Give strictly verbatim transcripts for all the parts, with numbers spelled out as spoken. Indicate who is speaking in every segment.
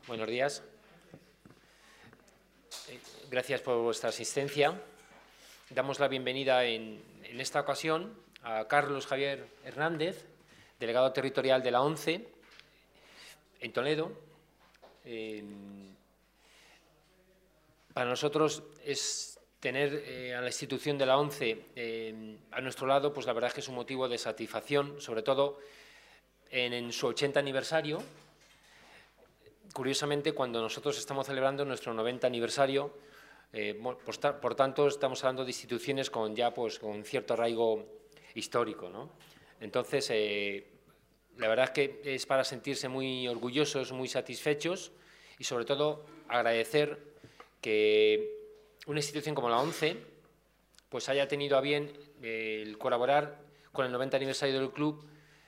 Speaker 1: Buenos días. Gracias por vuestra asistencia. Damos la bienvenida en, en esta ocasión a Carlos Javier Hernández, delegado territorial de la ONCE en Toledo. Eh, para nosotros es tener eh, a la institución de la ONCE eh, a nuestro lado, pues la verdad es que es un motivo de satisfacción, sobre todo en, en su ochenta aniversario. Curiosamente, cuando nosotros estamos celebrando nuestro noventa aniversario, eh, por, por tanto, estamos hablando de instituciones con ya pues, con cierto arraigo histórico, ¿no? Entonces, eh, la verdad es que es para sentirse muy orgullosos, muy satisfechos y, sobre todo, agradecer que una institución como la ONCE pues, haya tenido a bien eh, el colaborar con el noventa aniversario del club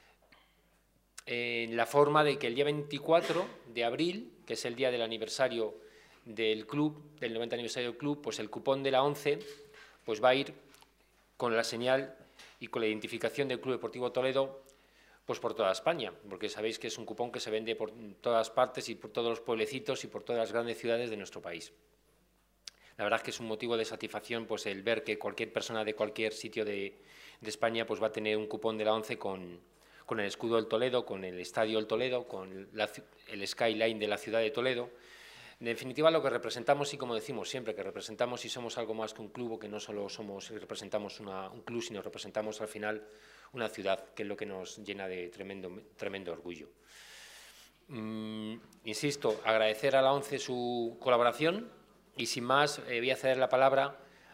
Speaker 1: en la forma de que el día veinticuatro de abril, que es el día del aniversario del club, del noventa aniversario del club, pues el cupón de la ONCE pues va a ir con la señal y con la identificación del Club Deportivo Toledo pues por toda España, porque sabéis que es un cupón que se vende por todas partes y por todos los pueblecitos y por todas las grandes ciudades de nuestro país. La verdad es que es un motivo de satisfacción pues el ver que cualquier persona de cualquier sitio de, de España pues va a tener un cupón de la ONCE con... con el escudo del Toledo, con el estadio del Toledo, con la, el skyline de la ciudad de Toledo. En definitiva, lo que representamos, y como decimos siempre, que representamos y somos algo más que un club, o que no solo somos y representamos una, un club, sino representamos al final una ciudad, que es lo que nos llena de tremendo, tremendo orgullo. Mm, insisto, agradecer a la ONCE su colaboración y, sin más, eh, voy a ceder la palabra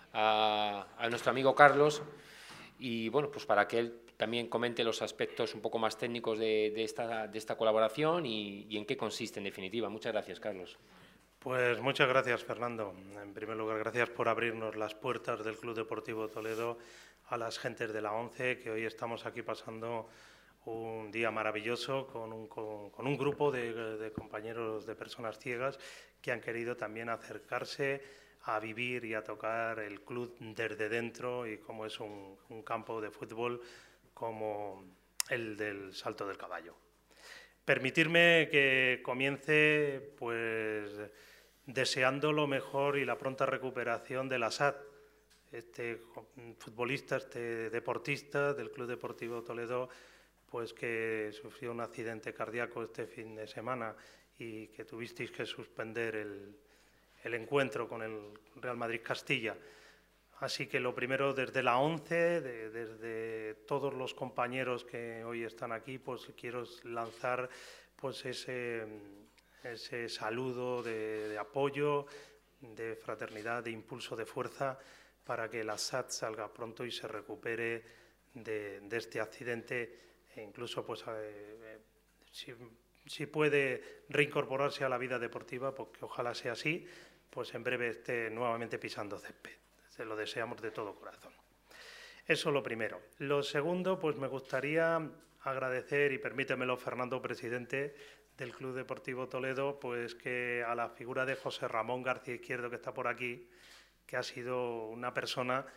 Speaker 1: a, a nuestro amigo Carlos y, bueno, pues para que él también comente los aspectos un poco más técnicos de, de, esta, de esta colaboración y, y en qué consiste, en definitiva. Muchas gracias, Carlos.
Speaker 2: Pues muchas gracias, Fernando. En primer lugar, gracias por abrirnos las puertas del Club Deportivo Toledo a las gentes de la ONCE, que hoy estamos aquí pasando un día maravilloso con un, con, con un grupo de, de compañeros de personas ciegas que han querido también acercarse a vivir y a tocar el club desde dentro, y como es un, un campo de fútbol como el del Salto del Caballo. Permitirme que comience pues deseando lo mejor y la pronta recuperación del Asad, este futbolista, este deportista del Club Deportivo Toledo, pues que sufrió un accidente cardíaco este fin de semana y que tuvisteis que suspender el, el encuentro con el Real Madrid Castilla. Así que lo primero, desde la ONCE, de, desde todos los compañeros que hoy están aquí, pues quiero lanzar pues ese, ese saludo de, de apoyo, de fraternidad, de impulso, de fuerza, para que el Asad salga pronto y se recupere de, de este accidente, e incluso pues eh, si, si puede reincorporarse a la vida deportiva, porque ojalá sea así, pues en breve esté nuevamente pisando césped. Se lo deseamos de todo corazón. Eso lo primero. Lo segundo, pues me gustaría agradecer, y permítemelo, Fernando, presidente del Club Deportivo Toledo, pues que a la figura de José Ramón García Izquierdo, que está por aquí, que ha sido una persona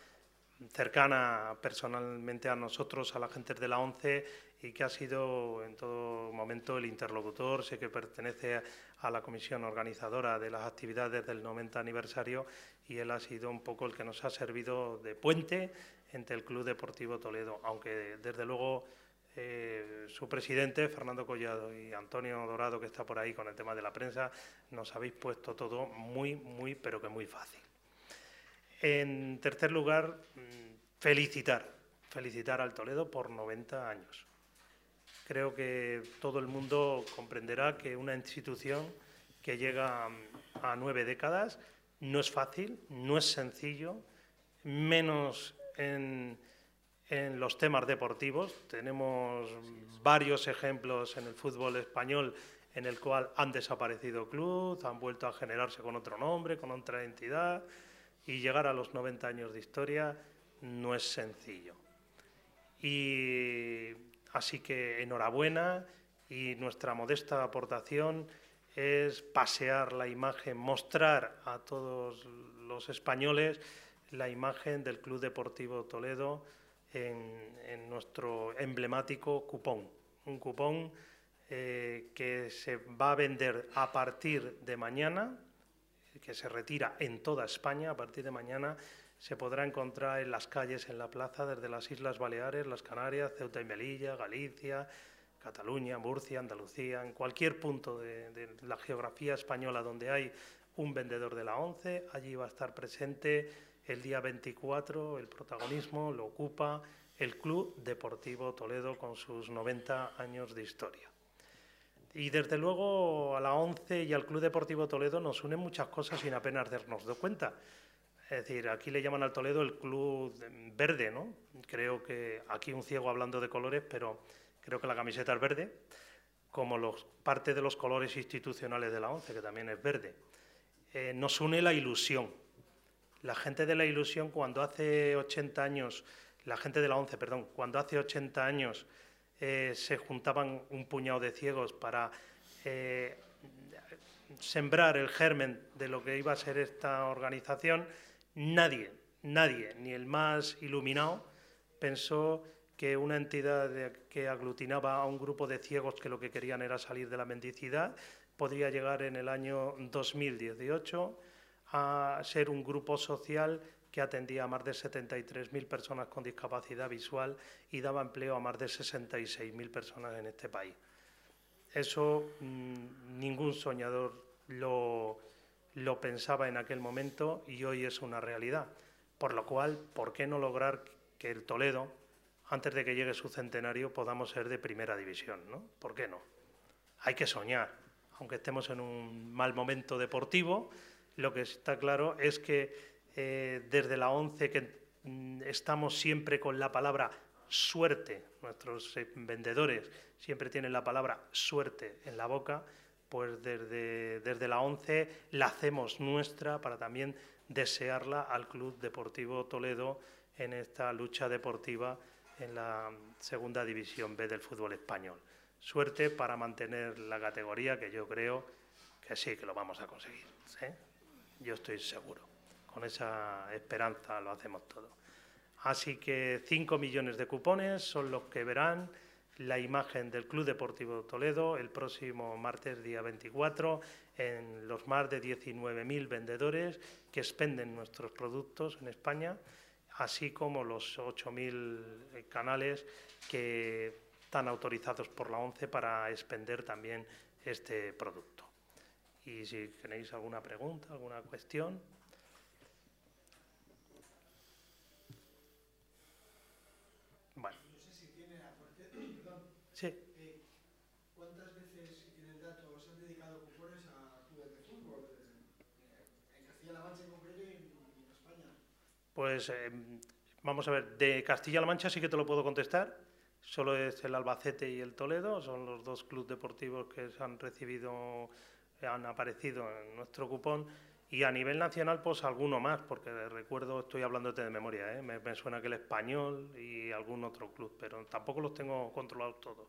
Speaker 2: cercana personalmente a nosotros, a la gente de la ONCE, y que ha sido en todo momento el interlocutor. Sé que pertenece a la comisión organizadora de las actividades del noventa aniversario, y él ha sido un poco el que nos ha servido de puente entre el Club Deportivo Toledo, aunque desde luego eh, su presidente, Fernando Collado, y Antonio Dorado, que está por ahí con el tema de la prensa, nos habéis puesto todo muy, muy, pero que muy fácil. En tercer lugar, felicitar, felicitar al Toledo por noventa años. Creo que todo el mundo comprenderá que una institución que llega a nueve décadas no es fácil, no es sencillo, menos en, en los temas deportivos. Tenemos varios ejemplos en el fútbol español en el cual han desaparecido clubes, han vuelto a generarse con otro nombre, con otra entidad, y llegar a los noventa años de historia no es sencillo. Y así que enhorabuena, y nuestra modesta aportación es pasear la imagen, mostrar a todos los españoles la imagen del Club Deportivo Toledo en, en nuestro emblemático cupón. Un cupón eh, que se va a vender a partir de mañana, que se retira en toda España. A partir de mañana se podrá encontrar en las calles, en la plaza, desde las Islas Baleares, las Canarias, Ceuta y Melilla, Galicia, Cataluña, Murcia, Andalucía, en cualquier punto de, de la geografía española donde hay un vendedor de la ONCE, allí va a estar presente el día veinticuatro, el protagonismo lo ocupa el Club Deportivo Toledo con sus noventa años de historia. Y desde luego a la ONCE y al Club Deportivo Toledo nos unen muchas cosas sin apenas darnos de cuenta. Es decir, aquí le llaman al Toledo el Club Verde, ¿no? Creo que aquí un ciego hablando de colores, pero creo que la camiseta es verde, como los, parte de los colores institucionales de la ONCE, que también es verde. Eh, nos une la ilusión. La gente de la ilusión, cuando hace ochenta años, la gente de la ONCE, perdón, cuando hace ochenta años eh, se juntaban un puñado de ciegos para eh, sembrar el germen de lo que iba a ser esta organización, nadie, nadie, ni el más iluminado, pensó que una entidad de, que aglutinaba a un grupo de ciegos que lo que querían era salir de la mendicidad, podría llegar en el año dos mil dieciocho a ser un grupo social que atendía a más de setenta y tres mil personas con discapacidad visual y daba empleo a más de sesenta y seis mil personas en este país. Eso mmm, ningún soñador lo, lo pensaba en aquel momento y hoy es una realidad. Por lo cual, ¿por qué no lograr que el Toledo, antes de que llegue su centenario, podamos ser de primera división, ¿no? ¿Por qué no? Hay que soñar, aunque estemos en un mal momento deportivo. Lo que está claro es que eh, desde la ONCE, que mm, estamos siempre con la palabra suerte, nuestros eh, vendedores siempre tienen la palabra suerte en la boca, pues desde, desde la ONCE la hacemos nuestra para también desearla al Club Deportivo Toledo en esta lucha deportiva en la segunda división B del fútbol español. Suerte para mantener la categoría, que yo creo que sí, que lo vamos a conseguir, ¿sí? Yo estoy seguro. Con esa esperanza lo hacemos todo. Así que cinco millones de cupones son los que verán la imagen del Club Deportivo Toledo el próximo martes día veinticuatro en los más de diecinueve mil vendedores que expenden nuestros productos en España, así como los ocho mil canales que están autorizados por la ONCE para expender también este producto. Y si tenéis alguna pregunta, alguna cuestión. Bueno.
Speaker 3: No sé si tiene aparte, perdón.
Speaker 2: Sí.
Speaker 3: Eh, ¿Cuántas veces, si tienen datos, han dedicado cupones a clubes de fútbol? En Castilla-La Mancha en concreto y en, y en España.
Speaker 2: Pues eh, vamos a ver, de Castilla-La Mancha sí que te lo puedo contestar. Solo es el Albacete y el Toledo, son los dos clubes deportivos que se han recibido, han aparecido en nuestro cupón. Y a nivel nacional, pues alguno más, porque recuerdo, estoy hablándote de memoria, ¿eh? me, me suena que el Español y algún otro club, pero tampoco los tengo controlados todos.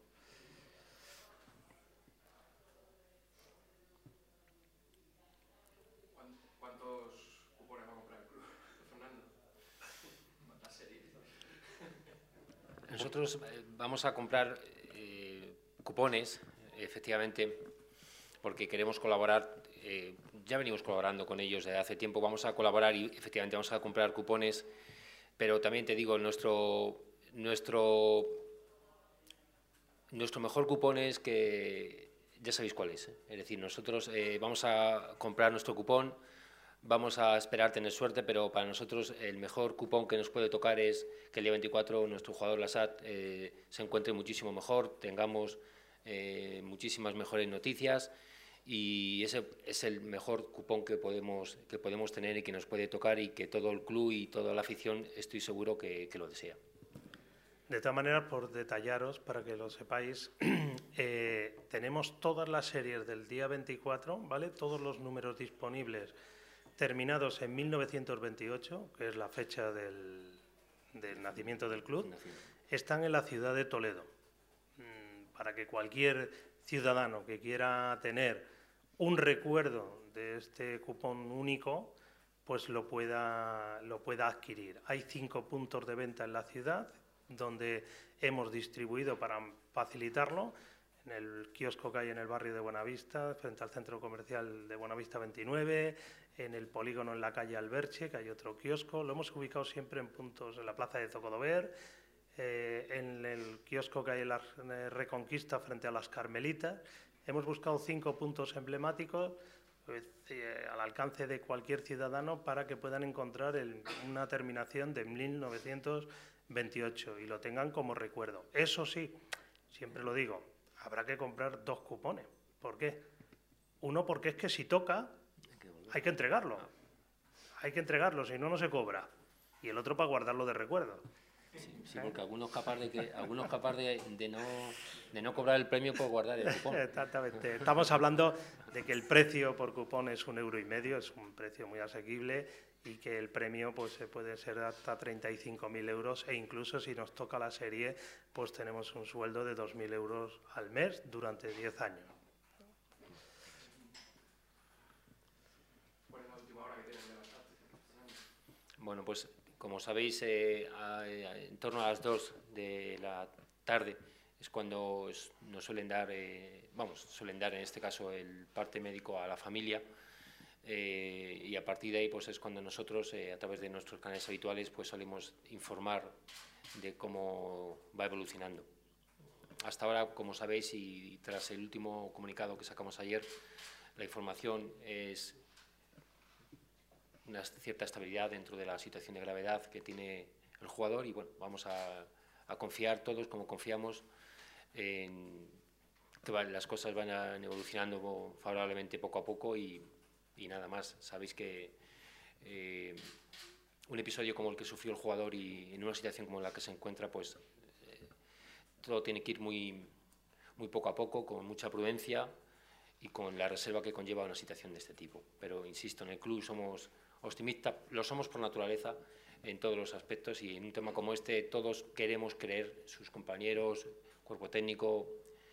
Speaker 4: ¿Cuántos cupones va a comprar el club, Fernando? La serie.
Speaker 1: Nosotros vamos a comprar eh, cupones, efectivamente, porque queremos colaborar. Eh, ya venimos colaborando con ellos desde hace tiempo, vamos a colaborar y efectivamente vamos a comprar cupones, pero también te digo, nuestro, nuestro, nuestro mejor cupón es que ya sabéis cuál es, ¿eh? Es decir, nosotros eh, vamos a comprar nuestro cupón, vamos a esperar tener suerte, pero para nosotros el mejor cupón que nos puede tocar es que el día veinticuatro nuestro jugador Lasat eh, se encuentre muchísimo mejor, tengamos eh, muchísimas mejores noticias. Y ese es el mejor cupón que podemos, que podemos tener y que nos puede tocar y que todo el club y toda la afición estoy seguro que, que lo desea.
Speaker 2: De todas maneras, por detallaros, para que lo sepáis, eh, tenemos todas las series del día veinticuatro, ¿vale? Todos los números disponibles terminados en mil novecientos veintiocho, que es la fecha del, del nacimiento del club, están en la ciudad de Toledo, para que cualquier ciudadano que quiera tener un recuerdo de este cupón único, pues lo pueda, lo pueda adquirir. Hay cinco puntos de venta en la ciudad donde hemos distribuido para facilitarlo. en el kiosco que hay en el barrio de Buenavista, frente al centro comercial de Buenavista veintinueve, en el polígono en la calle Alberche, que hay otro kiosco. Lo hemos ubicado siempre en puntos en la plaza de Zocodover, eh, en el kiosco que hay en la Reconquista frente a las Carmelitas. Hemos buscado cinco puntos emblemáticos eh, al alcance de cualquier ciudadano para que puedan encontrar el, una terminación de mil novecientos veintiocho y lo tengan como recuerdo. Eso sí, siempre lo digo, habrá que comprar dos cupones. ¿Por qué? Uno, porque es que si toca, hay que entregarlo. Hay que entregarlo, si no, no se cobra. Y el otro para guardarlo de recuerdo.
Speaker 1: Sí, sí, porque algunos capaz de que algunos capaz de, de no de no cobrar el premio por guardar el cupón.
Speaker 2: Exactamente. Estamos hablando de que el precio por cupón es un euro y medio, es un precio muy asequible y que el premio pues puede ser hasta treinta y cinco mil euros e incluso si nos toca la serie pues tenemos un sueldo de dos mil euros al mes durante diez años.
Speaker 4: ¿Cuál es la última hora que tienen de las artes?
Speaker 1: Bueno, pues como sabéis, eh, a, en torno a las dos de la tarde es cuando es, nos suelen dar, eh, vamos, suelen dar en este caso el parte médico a la familia eh, y a partir de ahí pues es cuando nosotros eh, a través de nuestros canales habituales pues solemos informar de cómo va evolucionando. Hasta ahora, como sabéis, y tras el último comunicado que sacamos ayer, la información es una cierta estabilidad dentro de la situación de gravedad que tiene el jugador y bueno, vamos a, a confiar todos como confiamos en que va, las cosas van a, evolucionando favorablemente poco a poco y, y nada más. Sabéis que eh, un episodio como el que sufrió el jugador y en una situación como la que se encuentra, pues eh, todo tiene que ir muy, muy poco a poco, con mucha prudencia y con la reserva que conlleva una situación de este tipo. Pero insisto, en el club somos optimistas, lo somos por naturaleza en todos los aspectos y en un tema como este todos queremos creer, sus compañeros, cuerpo técnico,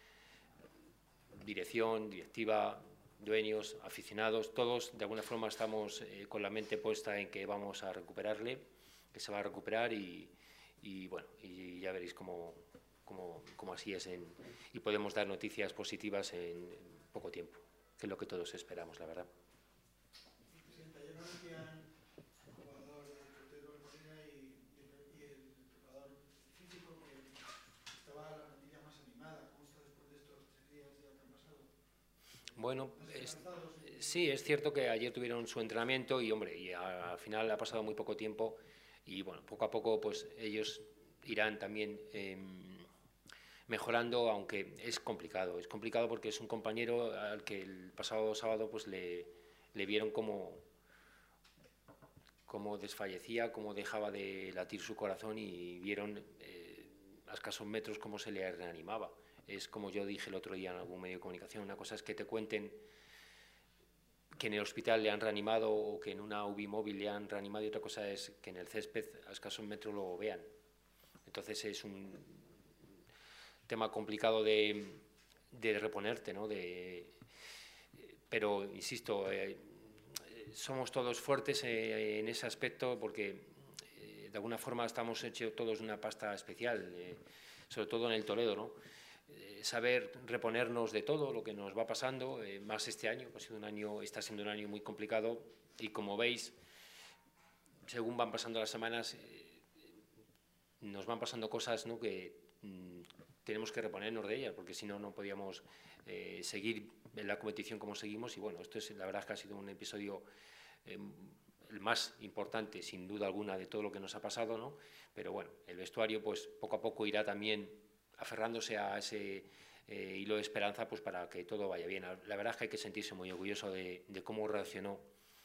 Speaker 1: dirección, directiva, dueños, aficionados, todos de alguna forma estamos eh, con la mente puesta en que vamos a recuperarle, que se va a recuperar y, y bueno, y ya veréis cómo, cómo, cómo así es en, y podemos dar noticias positivas en, en poco tiempo, que es lo que todos esperamos, la verdad.
Speaker 3: Presidenta, ayer nos decían el jugador del portero de Corea y, y el preparador físico que estaba la plantilla más animada. ¿Cómo está después de estos tres días ya que han pasado?
Speaker 1: Bueno, es, sí, es cierto que ayer tuvieron su entrenamiento y, hombre, y a, al final ha pasado muy poco tiempo y, bueno, poco a poco, pues ellos irán también eh, mejorando, aunque es complicado. Es complicado porque es un compañero al que el pasado sábado, pues le, le vieron como, como desfallecía, como dejaba de latir su corazón y vieron eh, a escasos metros cómo se le reanimaba. Es como yo dije el otro día en algún medio de comunicación, una cosa es que te cuenten que en el hospital le han reanimado o que en una U B I móvil le han reanimado y otra cosa es que en el césped a escasos metros lo vean. Entonces es un tema complicado de, de reponerte, ¿no? De, pero, insisto, eh, somos todos fuertes eh, en ese aspecto porque eh, de alguna forma estamos hechos todos de una pasta especial, eh, sobre todo en el Toledo, ¿no? Eh, saber reponernos de todo lo que nos va pasando, eh, más este año, que ha sido un año, está siendo un año muy complicado y como veis, según van pasando las semanas, eh, nos van pasando cosas, ¿no? que mm, tenemos que reponernos de ellas, porque si no, no podíamos eh, seguir en la competición como seguimos y bueno, esto es la verdad que ha sido un episodio eh, el más importante, sin duda alguna, de todo lo que nos ha pasado, ¿no? Pero bueno, el vestuario pues poco a poco irá también aferrándose a ese eh, hilo de esperanza pues para que todo vaya bien. La verdad es que hay que sentirse muy orgulloso de, de cómo reaccionó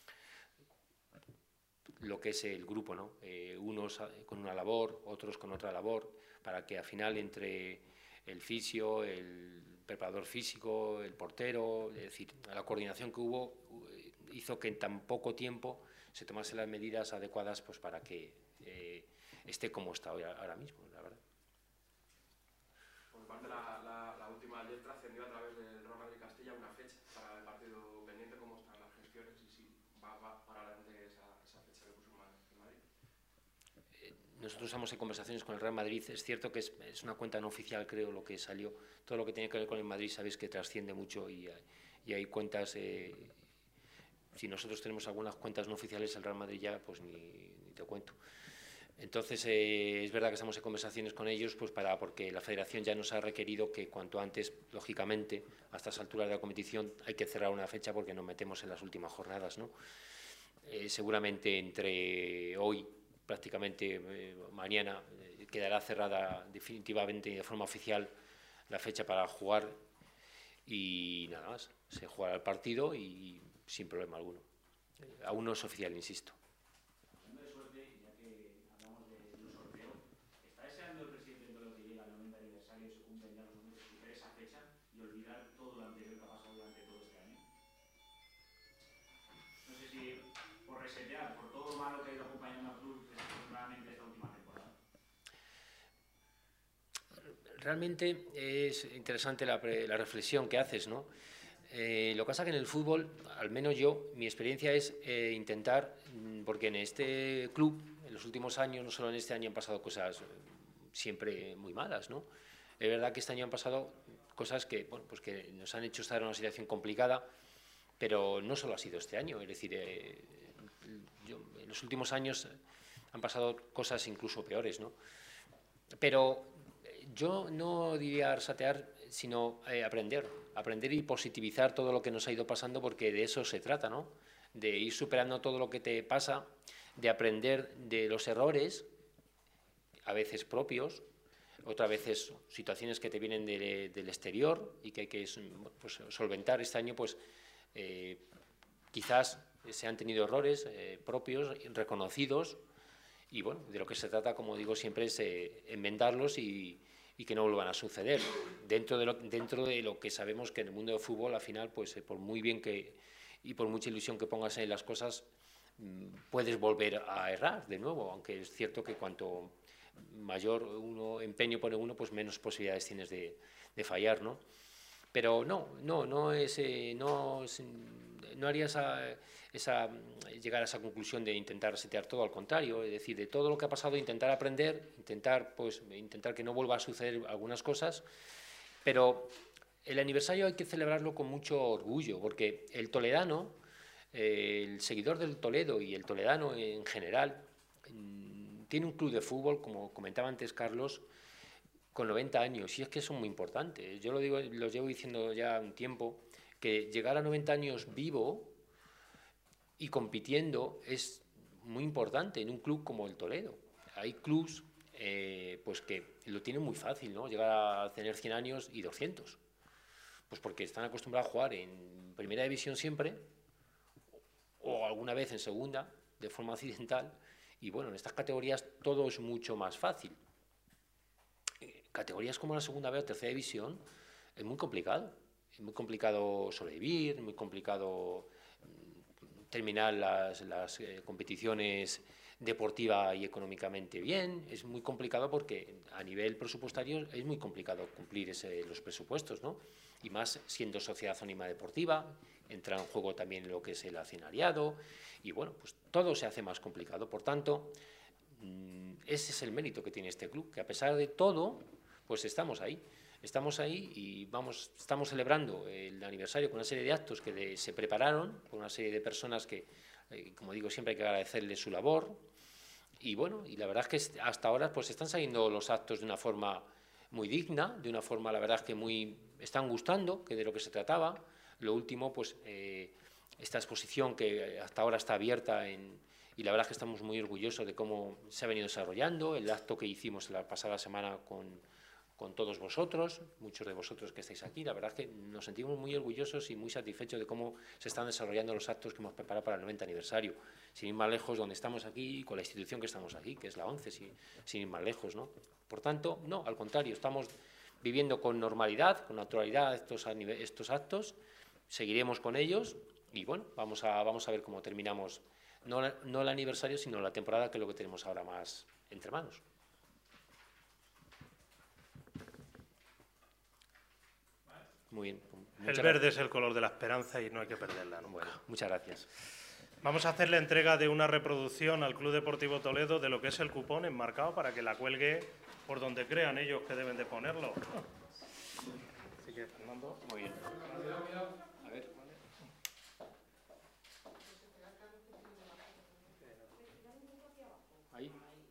Speaker 1: lo que es el grupo, ¿no? Eh, unos con una labor, otros con otra labor, para que al final entre el fisio, el preparador físico, el portero, es decir, la coordinación que hubo hizo que en tan poco tiempo se tomasen las medidas adecuadas pues para que eh, esté como está hoy, ahora mismo, la verdad.
Speaker 4: Por parte de la, la, la última ayer trascendió a través del Real Madrid Castilla una fecha para el partido pendiente, cómo están las gestiones y si va, va para adelante esa, esa fecha que puso el Madrid.
Speaker 1: Eh, nosotros estamos en conversaciones con el Real Madrid. Es cierto que es, es una cuenta no oficial, creo, lo que salió. Todo lo que tiene que ver con el Madrid, sabéis que trasciende mucho y, y hay cuentas... Eh, si nosotros tenemos algunas cuentas no oficiales, el Real Madrid ya, pues ni, ni te cuento. Entonces, eh, es verdad que estamos en conversaciones con ellos, pues para, porque la Federación ya nos ha requerido que cuanto antes, lógicamente, a estas alturas de la competición, hay que cerrar una fecha porque nos metemos en las últimas jornadas, ¿no? Eh, seguramente entre hoy, prácticamente eh, mañana, eh, quedará cerrada definitivamente y de forma oficial la fecha para jugar y nada más. Se jugará el partido y sin problema alguno. Eh, aún no es oficial, insisto. Realmente es interesante la, la reflexión que haces, ¿no? Eh, lo que pasa es que en el fútbol, al menos yo, mi experiencia es eh, intentar, porque en este club, en los últimos años, no solo en este año, han pasado cosas siempre muy malas, ¿no? Es verdad que este año han pasado cosas que, bueno, pues que nos han hecho estar en una situación complicada, pero no solo ha sido este año, es decir, eh, yo, en los últimos años han pasado cosas incluso peores, ¿no? Pero yo no diría arsatear, sino eh, aprender, aprender y positivizar todo lo que nos ha ido pasando, porque de eso se trata, ¿no? De ir superando todo lo que te pasa, de aprender de los errores, a veces propios, otras veces situaciones que te vienen de, del exterior y que hay que pues, solventar. Este año, pues, eh, quizás se han tenido errores eh, propios, reconocidos, y bueno, de lo que se trata, como digo siempre, es eh, enmendarlos y, y que no vuelvan a suceder. Dentro de, lo, dentro de lo que sabemos que en el mundo del fútbol, al final, pues eh, por muy bien que y por mucha ilusión que pongas en las cosas, mmm, puedes volver a errar de nuevo, aunque es cierto que cuanto mayor uno empeño pone uno, pues menos posibilidades tienes de, de fallar, ¿no? Pero no, no, no es, eh, no, es, no haría esa, esa, llegar a esa conclusión de intentar setear todo, al contrario, es decir, de todo lo que ha pasado, intentar aprender, intentar, pues, intentar que no vuelva a suceder algunas cosas, pero el aniversario hay que celebrarlo con mucho orgullo, porque el toledano, eh, el seguidor del Toledo y el toledano en general, tiene un club de fútbol, como comentaba antes Carlos, con noventa años, y es que son muy importantes. Yo lo digo, lo llevo diciendo ya un tiempo, que llegar a noventa años vivo y compitiendo es muy importante en un club como el Toledo. Hay clubs eh, pues que lo tienen muy fácil, ¿no? Llegar a tener cien años y doscientos. Pues porque están acostumbrados a jugar en primera división siempre, o alguna vez en segunda, de forma accidental, y bueno, en estas categorías todo es mucho más fácil. Categorías como la segunda B o tercera división es muy complicado. Es muy complicado sobrevivir, es muy complicado terminar las, las eh, competiciones deportiva y económicamente bien. Es muy complicado porque a nivel presupuestario es muy complicado cumplir ese, los presupuestos, ¿no? Y más siendo sociedad anónima deportiva, entra en juego también lo que es el accionariado y bueno, pues todo se hace más complicado. Por tanto, ese es el mérito que tiene este club, que a pesar de todo, pues estamos ahí. Estamos ahí y vamos, estamos celebrando el aniversario con una serie de actos que de, se prepararon, con una serie de personas que, eh, como digo, siempre hay que agradecerles su labor. Y bueno, y la verdad es que hasta ahora pues están saliendo los actos de una forma muy digna, de una forma, la verdad es que muy, están gustando, que de lo que se trataba. Lo último, pues eh, esta exposición que hasta ahora está abierta en, y la verdad es que estamos muy orgullosos de cómo se ha venido desarrollando, el acto que hicimos la pasada semana con, con todos vosotros, muchos de vosotros que estáis aquí, la verdad es que nos sentimos muy orgullosos y muy satisfechos de cómo se están desarrollando los actos que hemos preparado para el noventa aniversario, sin ir más lejos donde estamos aquí y con la institución que estamos aquí, que es la ONCE, sin, sin ir más lejos, ¿no? Por tanto, no, al contrario, estamos viviendo con normalidad, con naturalidad estos, estos actos, seguiremos con ellos y bueno, vamos a, vamos a ver cómo terminamos. No, no el aniversario, sino la temporada, que es lo que tenemos ahora más entre manos. Muy bien.
Speaker 2: El verde gracias. Es el color de la esperanza y no hay que perderla nunca.
Speaker 1: Bueno, muchas gracias.
Speaker 2: Vamos a hacer la entrega de una reproducción al Club Deportivo Toledo de lo que es el cupón enmarcado para que la cuelgue por donde crean ellos que deben de ponerlo. Así que, Fernando.
Speaker 1: Muy bien. A ver. Ahí.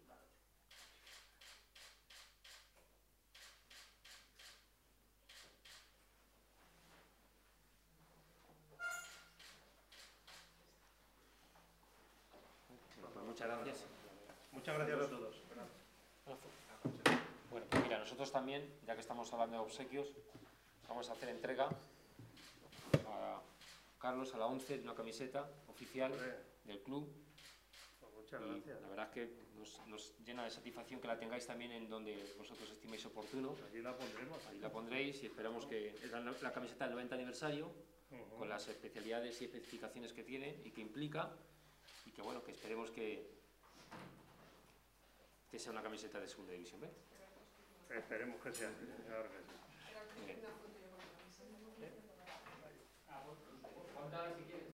Speaker 1: Pues muchas gracias.
Speaker 2: Muchas gracias a todos.
Speaker 1: Bueno, pues mira, nosotros también, ya que estamos hablando de obsequios, vamos a hacer entrega a Carlos, a la once, de una camiseta oficial del club.
Speaker 2: Pues muchas
Speaker 1: Y
Speaker 2: gracias.
Speaker 1: la verdad es que nos, nos llena de satisfacción que la tengáis también en donde vosotros estiméis oportuno.
Speaker 2: Allí la pondremos.
Speaker 1: Ahí la pondréis y esperamos que es la, la camiseta del noventa aniversario,
Speaker 2: Uh-huh.
Speaker 1: con las especialidades y especificaciones que tiene y que implica, y que bueno, que esperemos que, que sea una camiseta de segunda división B.
Speaker 2: Esperemos que sea así, claro que sí.
Speaker 1: Muy bien.